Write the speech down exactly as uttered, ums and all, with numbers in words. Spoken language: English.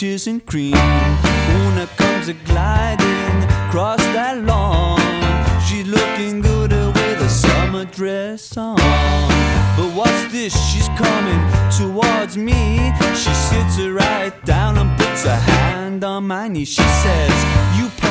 peaches and cream. Una comes a gliding across that lawn. She's looking good with a summer dress on. But what's this? She's coming towards me. She sits right down and puts her hand on my knee. She says, you